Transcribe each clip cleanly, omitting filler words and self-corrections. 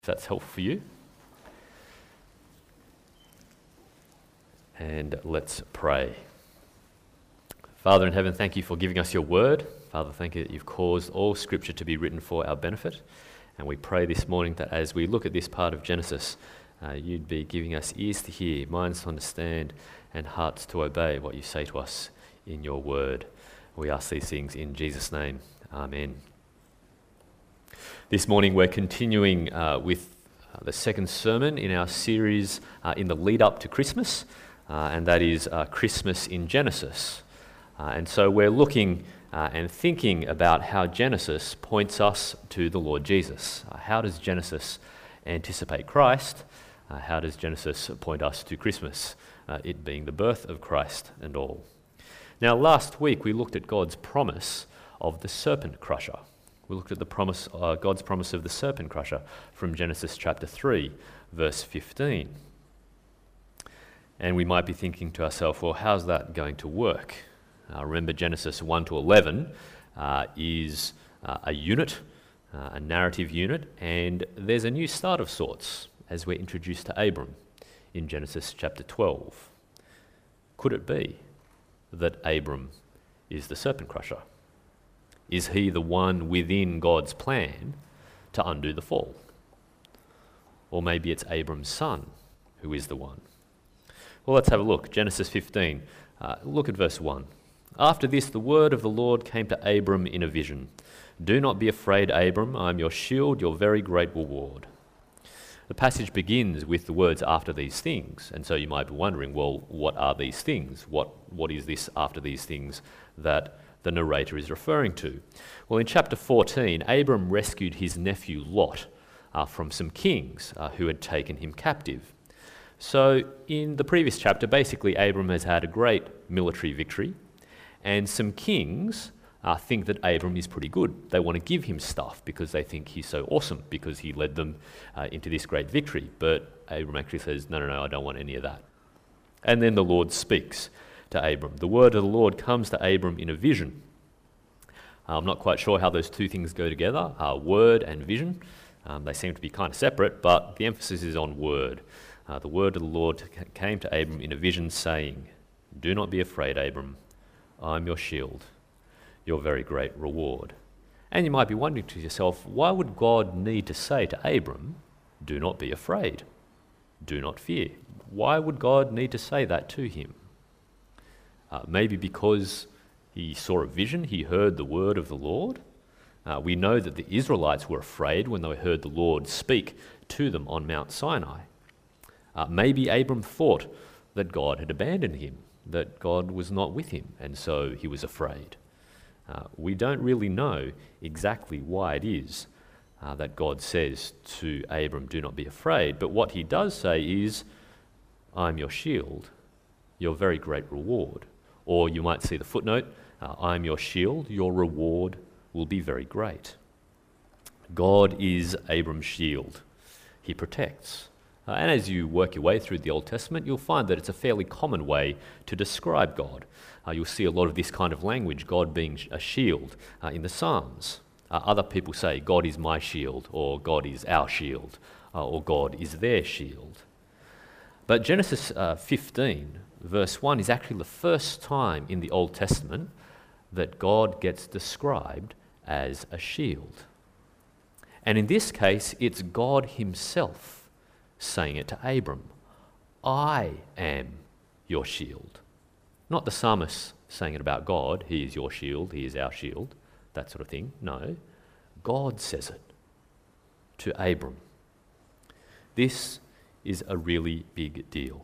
if that's helpful for you. And let's pray. Father in heaven, thank you for giving us your word. Father, thank you that you've caused all scripture to be written for our benefit. And we pray this morning that as we look at this part of Genesis, you'd be giving us ears to hear, minds to understand, and hearts to obey what you say to us in your word. We ask these things in Jesus' name. Amen. This morning we're continuing with the second sermon in our series in the lead up to Christmas, and that is Christmas in Genesis. And so we're looking and thinking about how Genesis points us to the Lord Jesus. How does Genesis anticipate Christ? How does Genesis point us to Christmas, it being the birth of Christ and all? Now, last week we looked at God's promise of the serpent crusher. We looked at the promise, God's promise of the serpent crusher from Genesis chapter 3, verse 15. And we might be thinking to ourselves, well, how's that going to work? Remember, Genesis 1 to 11 is a unit, a narrative unit, and there's a new start of sorts as we're introduced to Abram in Genesis chapter 12. Could it be that Abram is the serpent crusher? Is he the one within God's plan to undo the fall? Or maybe it's Abram's son who is the one. Well, let's have a look. Genesis 15. Look at verse 1. After this, the word of the Lord came to Abram in a vision. Do not be afraid, Abram. I am your shield, your very great reward. The passage begins with the words after these things. And so you might be wondering, well, what are these things? What is this after these things that the narrator is referring to? Well, in chapter 14, Abram rescued his nephew Lot from some kings who had taken him captive. So in the previous chapter, basically Abram has had a great military victory, and some kings think that Abram is pretty good. They want to give him stuff because they think he's so awesome because he led them into this great victory. But Abram actually says, no, I don't want any of that. And then the Lord speaks to Abram. The word of the Lord comes to Abram in a vision. I'm not quite sure how those two things go together, word and vision. They seem to be kind of separate, but the emphasis is on word. The word of the Lord came to Abram in a vision saying, do not be afraid, Abram. I'm your shield, your very great reward. And you might be wondering to yourself, why would God need to say to Abram, do not be afraid, do not fear? Why would God need to say that to him? Maybe because he saw a vision, he heard the word of the Lord. We know that the Israelites were afraid when they heard the Lord speak to them on Mount Sinai. Maybe Abram thought that God had abandoned him, that God was not with him, and so he was afraid. We don't really know exactly why it is that God says to Abram, do not be afraid, but what he does say is, I'm your shield, your very great reward. Or you might see the footnote, I'm your shield, your reward will be very great. God is Abram's shield. He protects. And as you work your way through the Old Testament, you'll find that it's a fairly common way to describe God. You'll see a lot of this kind of language, God being a shield, in the Psalms. Other people say, God is my shield, or God is our shield, or God is their shield. But Genesis 15, verse 1 is actually the first time in the Old Testament that God gets described as a shield. And in this case, it's God himself saying it to Abram. I am your shield. Not the psalmist saying it about God, he is your shield, he is our shield, that sort of thing. No, God says it to Abram. This is a really big deal.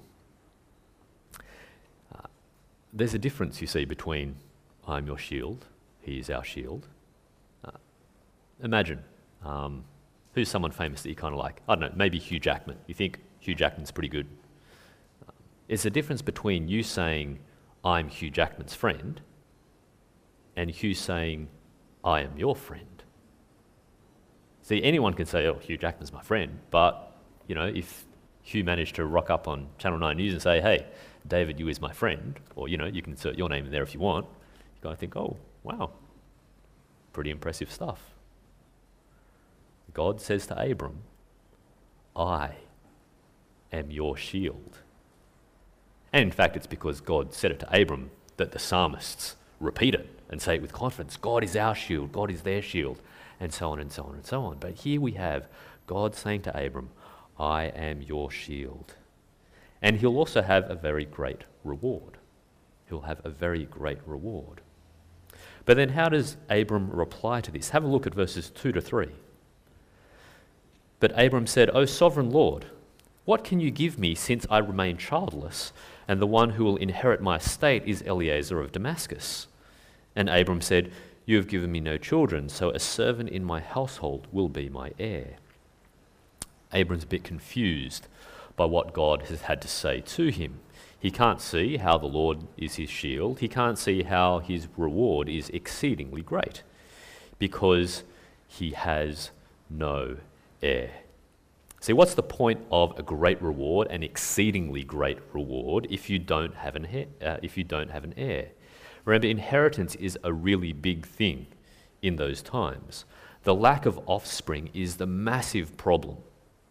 There's a difference, you see, between I'm your shield, he is our shield. Imagine, who's someone famous that you kind of like? I don't know, maybe Hugh Jackman. You think Hugh Jackman's pretty good. There's a difference between you saying, I'm Hugh Jackman's friend, and Hugh saying, I am your friend. See, anyone can say, oh, Hugh Jackman's my friend, but, if Hugh managed to rock up on Channel 9 News and say, hey, David, you is my friend, or, you can insert your name in there if you want, you gotta think, oh, wow, pretty impressive stuff. God says to Abram, I am your shield. And in fact, it's because God said it to Abram that the psalmists repeat it and say it with confidence. God is our shield, God is their shield, and so on and so on and so on. But here we have God saying to Abram, I am your shield. And he'll also have a very great reward. He'll have a very great reward. But then how does Abram reply to this? Have a look at verses 2 to 3. But Abram said, O sovereign Lord, what can you give me since I remain childless, and the one who will inherit my estate is Eliezer of Damascus? And Abram said, You have given me no children, so a servant in my household will be my heir. Abram's a bit confused by what God has had to say to him. He can't see how the Lord is his shield. He can't see how his reward is exceedingly great, because he has no heir. See, what's the point of a great reward, an exceedingly great reward, if you don't have an heir? Remember, inheritance is a really big thing in those times. The lack of offspring is the massive problem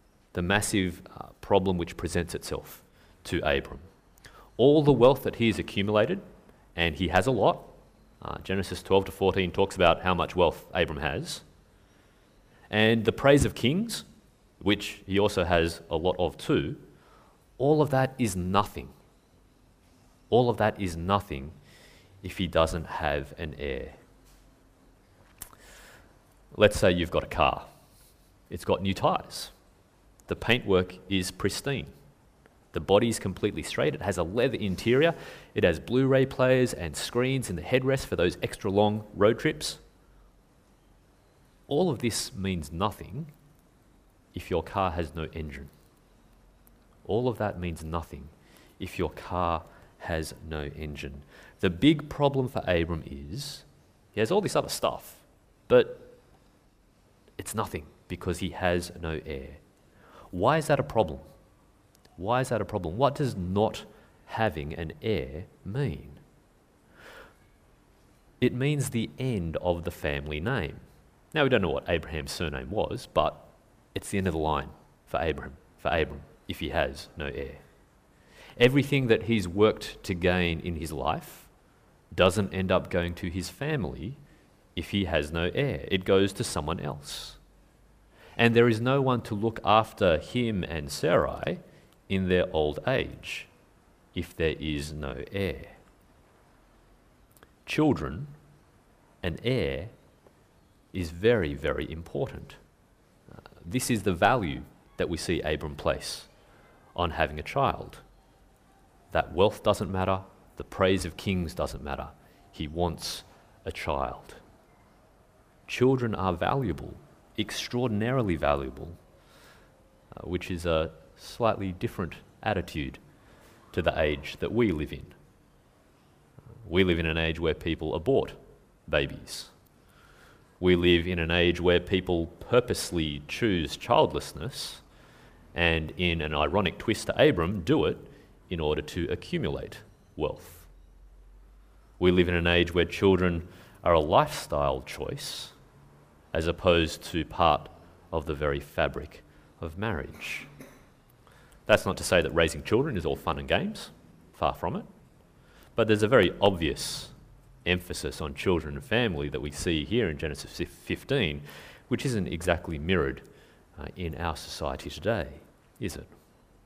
which presents itself to Abram. All the wealth that he has accumulated, and he has a lot. Genesis 12 to 14 talks about how much wealth Abram has. And the praise of kings, which he also has a lot of too, all of that is nothing. All of that is nothing if he doesn't have an heir. Let's say you've got a car. It's got new tyres. The paintwork is pristine. The body is completely straight. It has a leather interior. It has Blu-ray players and screens in the headrest for those extra long road trips. All of this means nothing if your car has no engine. All of that means nothing if your car has no engine. The big problem for Abram is he has all this other stuff, but it's nothing because he has no heir. Why is that a problem? Why is that a problem? What does not having an heir mean? It means the end of the family name. Now, we don't know what Abraham's surname was, but it's the end of the line for Abram, if he has no heir. Everything that he's worked to gain in his life doesn't end up going to his family if he has no heir. It goes to someone else. And there is no one to look after him and Sarai in their old age if there is no heir. Children, an heir, is very, very important. This is the value that we see Abram place on having a child. That wealth doesn't matter, the praise of kings doesn't matter. He wants a child. Children are valuable, extraordinarily valuable, which is a slightly different attitude to the age that we live in. We live in an age where people abort babies. We live in an age where people purposely choose childlessness and, in an ironic twist to Abram, do it in order to accumulate wealth. We live in an age where children are a lifestyle choice as opposed to part of the very fabric of marriage. That's not to say that raising children is all fun and games, far from it, but there's a very obvious emphasis on children and family that we see here in Genesis 15, which isn't exactly mirrored in our society today, is it?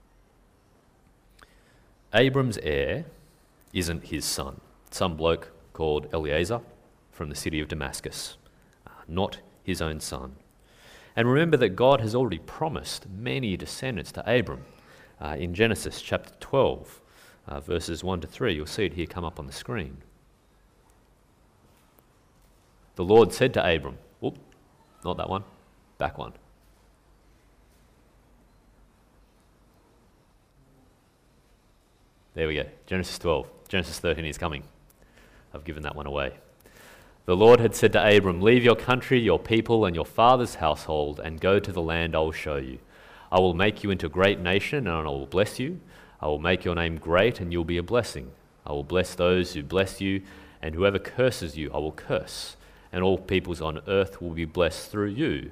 Abram's heir isn't his son, some bloke called Eliezer from the city of Damascus, not his own son. And remember that God has already promised many descendants to Abram. In Genesis chapter 12, verses 1 to 3, you'll see it here come up on the screen. The Lord said to Abram, not that one, back one. There we go, Genesis 12. Genesis 13 is coming. I've given that one away. The Lord had said to Abram, leave your country, your people, and your father's household, and go to the land I will show you. I will make you into a great nation, and I will bless you. I will make your name great, and you'll be a blessing. I will bless those who bless you, and whoever curses you, I will curse. And all peoples on earth will be blessed through you.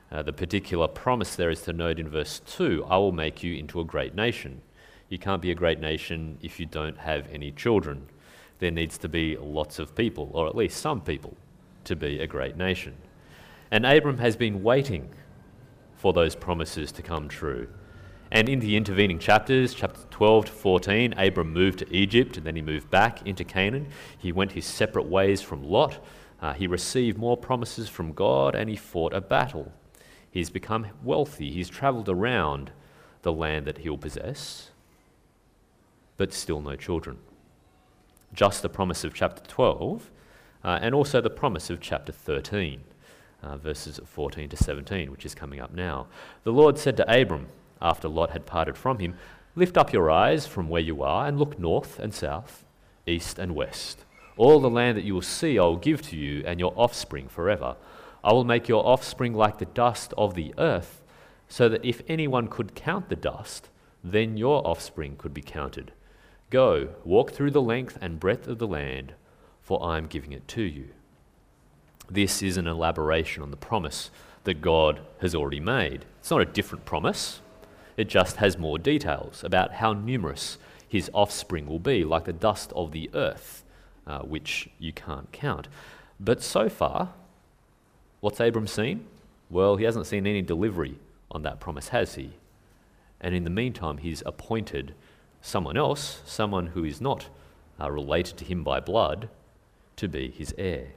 The particular promise there is to note in verse 2, I will make you into a great nation. You can't be a great nation if you don't have any children. There needs to be lots of people, or at least some people, to be a great nation. And Abram has been waiting for those promises to come true. And in the intervening chapters, chapter 12 to 14, Abram moved to Egypt, and then he moved back into Canaan. He went his separate ways from Lot. He received more promises from God, and he fought a battle. He's become wealthy. He's travelled around the land that he'll possess, but still no children. Just the promise of chapter 12, and also the promise of chapter 13, verses 14 to 17, which is coming up now. The Lord said to Abram, after Lot had parted from him, lift up your eyes from where you are and look north and south, east and west. All the land that you will see I will give to you and your offspring forever. I will make your offspring like the dust of the earth, so that if anyone could count the dust, then your offspring could be counted. Go, walk through the length and breadth of the land, for I am giving it to you. This is an elaboration on the promise that God has already made. It's not a different promise. It just has more details about how numerous his offspring will be, like the dust of the earth, which you can't count. But so far, what's Abram seen? Well, he hasn't seen any delivery on that promise, has he? And in the meantime, he's appointed someone else, someone who is not related to him by blood, to be his heir.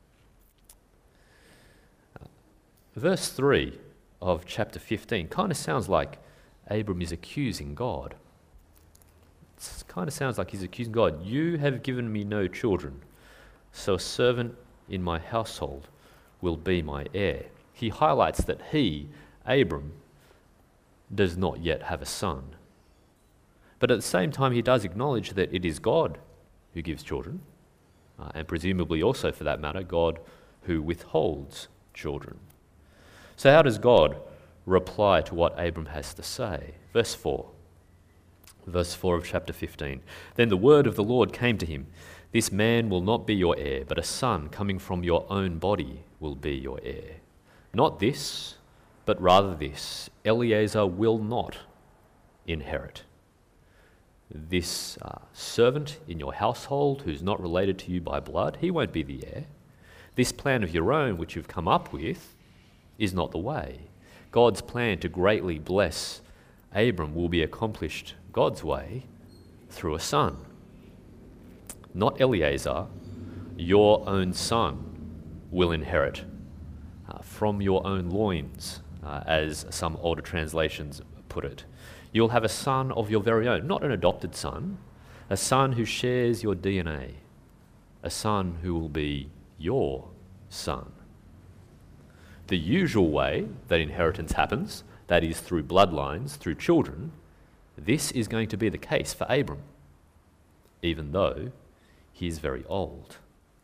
Verse 3 of chapter 15 kind of sounds like Abram is accusing God. It kind of sounds like he's accusing God. You have given me no children, so a servant in my household will be my heir. He highlights that he, Abram, does not yet have a son. But at the same time, he does acknowledge that it is God who gives children, and presumably also, for that matter, God who withholds children. So how does God reply to what Abram has to say? Verse 4 of chapter 15. Then the word of the Lord came to him, this man will not be your heir, but a son coming from your own body will be your heir. Not this, but rather this, Eliezer will not inherit. This servant in your household who's not related to you by blood, he won't be the heir. This plan of your own, which you've come up with, is not the way. God's plan to greatly bless Abram will be accomplished God's way through a son. Not Eliezer, your own son will inherit from your own loins, as some older translations put it. You'll have a son of your very own, not an adopted son, a son who shares your DNA, a son who will be your son. The usual way that inheritance happens, that is through bloodlines, through children, this is going to be the case for Abram, even though he is very old.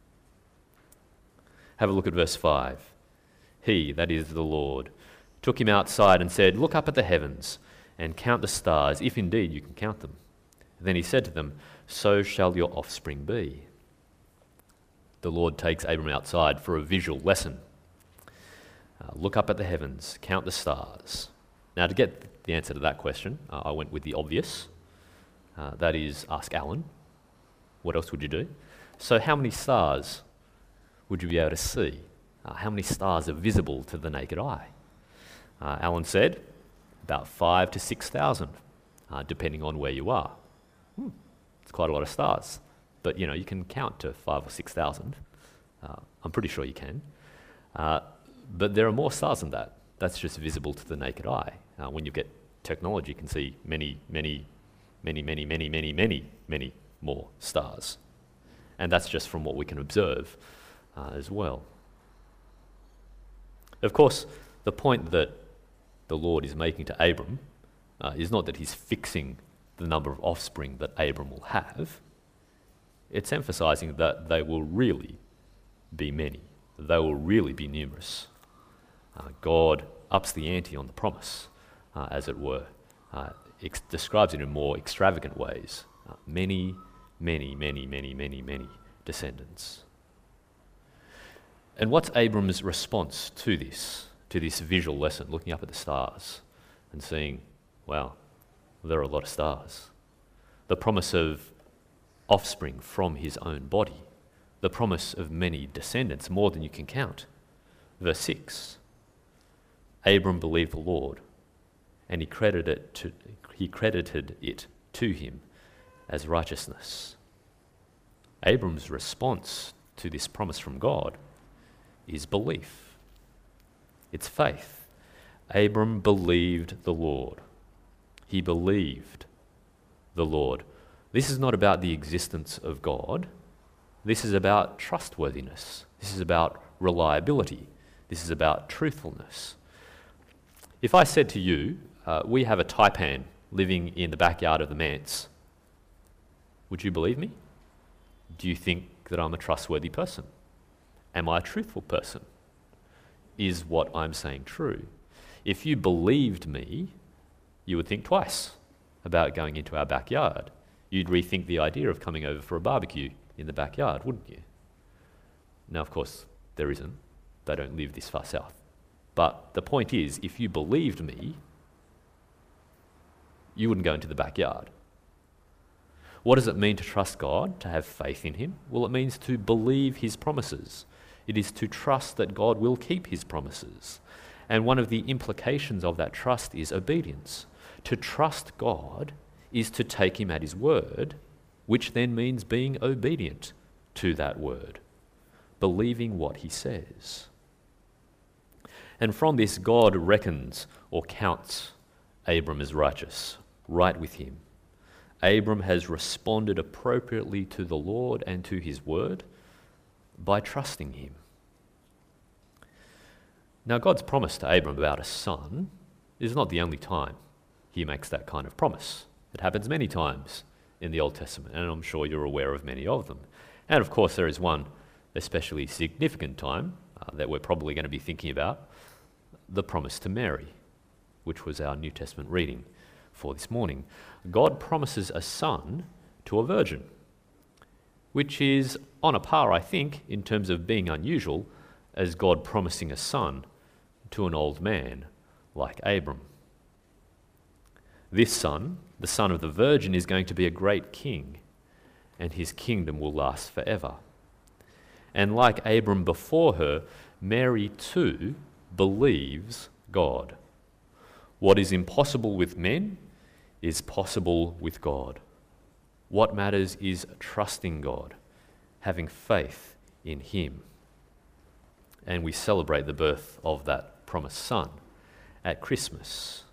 Have a look at verse 5. He, that is the Lord, took him outside and said, look up at the heavens and count the stars, if indeed you can count them. Then he said to them, so shall your offspring be. The Lord takes Abram outside for a visual lesson. Look up at the heavens, count the stars. Now, to get the answer to that question, I went with the obvious. That is, ask Alan. What else would you do? So how many stars would you be able to see? How many stars are visible to the naked eye? Alan said, about 5,000 to 6,000, depending on where you are. It's quite a lot of stars. But, you can count to 5,000 or 6,000. I'm pretty sure you can. But there are more stars than that. That's just visible to the naked eye. When you get technology, you can see many, many, many, many, many, many, many, many more stars. And that's just from what we can observe as well. Of course, the point that the Lord is making to Abram is not that he's fixing the number of offspring that Abram will have. It's emphasizing that they will really be many. They will really be numerous. God ups the ante on the promise, as it were. Describes it in more extravagant ways. Many, many, many, many, many, many descendants. And what's Abram's response to this to this visual lesson, looking up at the stars and seeing, wow, there are a lot of stars. The promise of offspring from his own body. The promise of many descendants, more than you can count. Verse 6, Abram believed the Lord, and he credited it to him as righteousness. Abram's response to this promise from God is belief. It's faith. Abram believed the Lord. He believed the Lord. This is not about the existence of God. This is about trustworthiness. This is about reliability. This is about truthfulness. If I said to you, we have a taipan living in the backyard of the manse, would you believe me? Do you think that I'm a trustworthy person? Am I a truthful person? Is what I'm saying true? If you believed me, you would think twice about going into our backyard. You'd rethink the idea of coming over for a barbecue in the backyard, wouldn't you? Now, of course, there isn't. They don't live this far south. But the point is, if you believed me, you wouldn't go into the backyard. What does it mean to trust God, to have faith in him? Well, it means to believe his promises. It is to trust that God will keep his promises. And one of the implications of that trust is obedience. To trust God is to take him at his word, which then means being obedient to that word, believing what he says. And from this, God reckons or counts Abram as righteous, right with him. Abram has responded appropriately to the Lord and to his word by trusting him. Now, God's promise to Abram about a son is not the only time he makes that kind of promise. It happens many times in the Old Testament, and I'm sure you're aware of many of them. And of course, there is one especially significant time that we're probably going to be thinking about, the promise to Mary, which was our New Testament reading for this morning. God promises a son to a virgin, which is on a par, I think, in terms of being unusual, as God promising a son to an old man like Abram. This son, the son of the virgin, is going to be a great king, and his kingdom will last forever. And like Abram before her, Mary too believes God. What is impossible with men is possible with God. What matters is trusting God, having faith in him. And we celebrate the birth of that promised son at Christmas.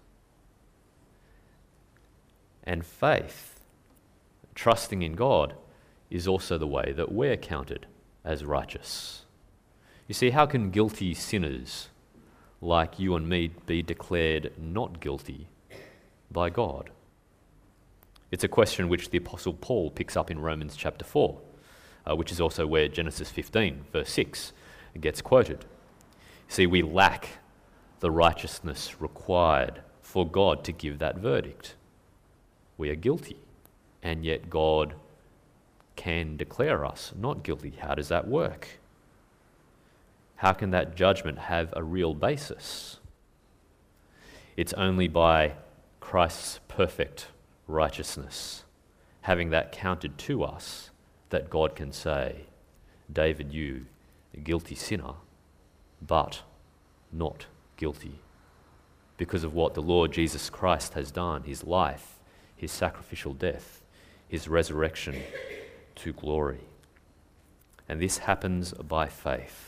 And faith, trusting in God, is also the way that we're counted as righteous. You see, how can guilty sinners like you and me be declared not guilty by God? It's a question which the Apostle Paul picks up in Romans chapter 4, which is also where Genesis 15, verse 6, gets quoted. See, we lack the righteousness required for God to give that verdict. We are guilty, and yet God can declare us not guilty. How does that work? How can that judgment have a real basis? It's only by Christ's perfect righteousness, having that counted to us, that God can say, David, you, a guilty sinner, but not guilty, because of what the Lord Jesus Christ has done, his life, his sacrificial death, his resurrection to glory. And this happens by faith.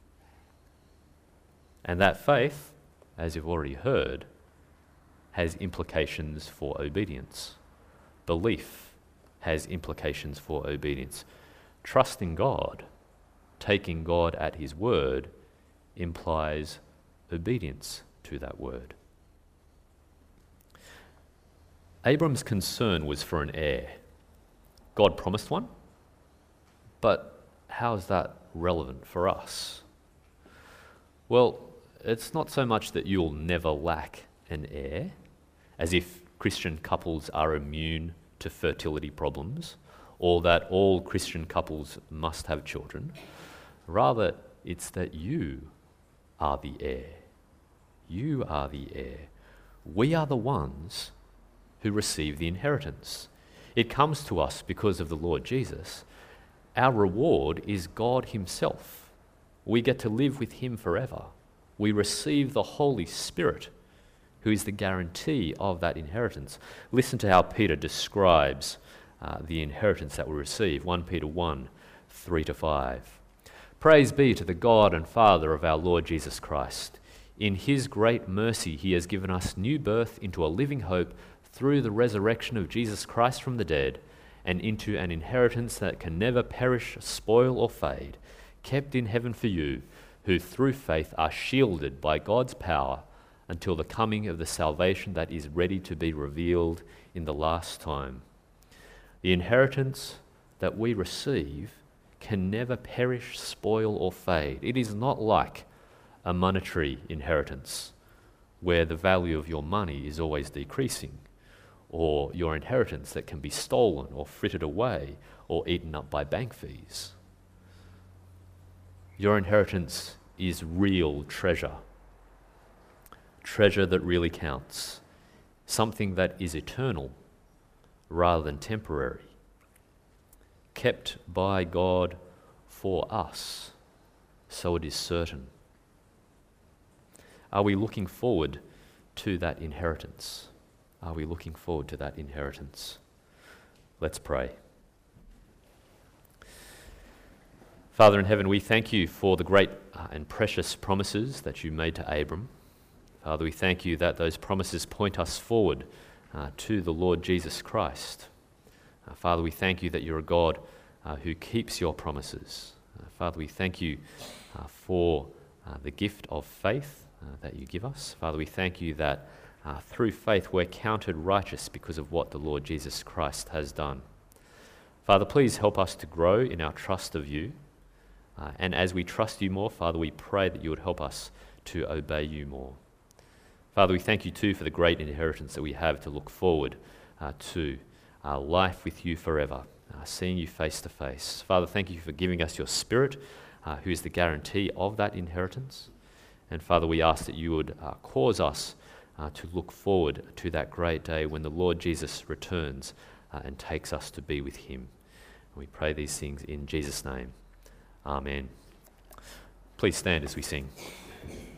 And that faith, as you've already heard, has implications for obedience. Belief has implications for obedience. Trusting God, taking God at his word, implies obedience to that word. Abram's concern was for an heir. God promised one, but how is that relevant for us? Well, it's not so much that you'll never lack an heir, as if Christian couples are immune to fertility problems, or that all Christian couples must have children. Rather, it's that you are the heir. You are the heir. We are the ones who receive the inheritance. It comes to us because of the Lord Jesus. Our reward is God himself. We get to live with him forever. We receive the Holy Spirit, who is the guarantee of that inheritance. Listen to how Peter describes the inheritance that we receive. 1 Peter 1, 3-5. Praise be to the God and Father of our Lord Jesus Christ. In his great mercy he has given us new birth into a living hope through the resurrection of Jesus Christ from the dead, and into an inheritance that can never perish, spoil, or fade, kept in heaven for you, who through faith are shielded by God's power until the coming of the salvation that is ready to be revealed in the last time. The inheritance that we receive can never perish, spoil, or fade. It is not like a monetary inheritance where the value of your money is always decreasing, or your inheritance that can be stolen or frittered away or eaten up by bank fees. Your inheritance is real treasure. Treasure that really counts. Something that is eternal rather than temporary. Kept by God for us, so it is certain. Are we looking forward to that inheritance? Are we looking forward to that inheritance? Let's pray. Father in heaven, we thank you for the great and precious promises that you made to Abram. Father, we thank you that those promises point us forward to the Lord Jesus Christ. Father, we thank you that you're a God who keeps your promises. Father, we thank you for the gift of faith that you give us. Father, we thank you that through faith we're counted righteous because of what the Lord Jesus Christ has done. Father, please help us to grow in our trust of you. And as we trust you more, Father, we pray that you would help us to obey you more. Father, we thank you too for the great inheritance that we have to look forward to life with you forever, seeing you face to face. Father, thank you for giving us your Spirit, who is the guarantee of that inheritance. And Father, we ask that you would cause us to look forward to that great day when the Lord Jesus returns and takes us to be with him. We pray these things in Jesus' name. Amen. Please stand as we sing.